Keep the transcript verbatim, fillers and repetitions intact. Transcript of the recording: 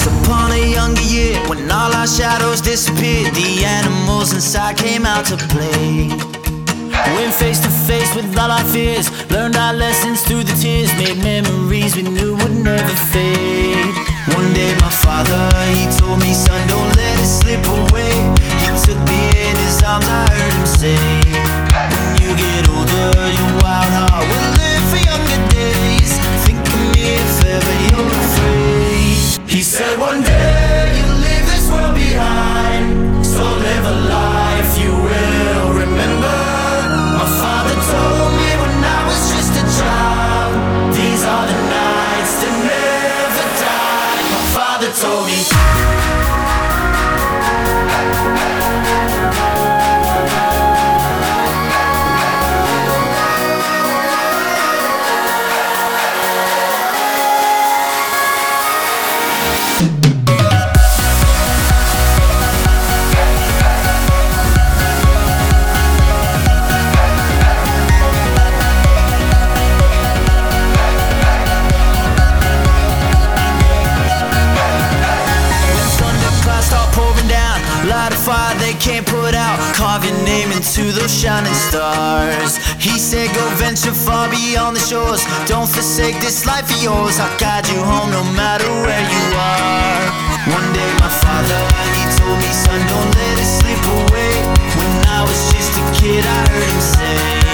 Once upon a younger year, when all our shadows disappeared, the animals inside came out to play. Went face to face with all our fears, learned our lessons through the tears, made memories we knew would never fade. One day my father, he told me, son, don't let it slip away. He took me in his arms, I heard him say, when you get older, your wild heart will live for younger days. Think of me if ever you're afraid. He said one day you'll leave this world behind, so live a life you will remember. My father told me when I was just a child, these are the nights that never die. My father told me. Light a fire they can't put out, carve your name into those shining stars. He said go venture far beyond the shores, don't forsake this life of yours. I'll guide you home no matter where you are. One day my father, he told me, son, don't let it slip away. When I was just a kid I heard him say,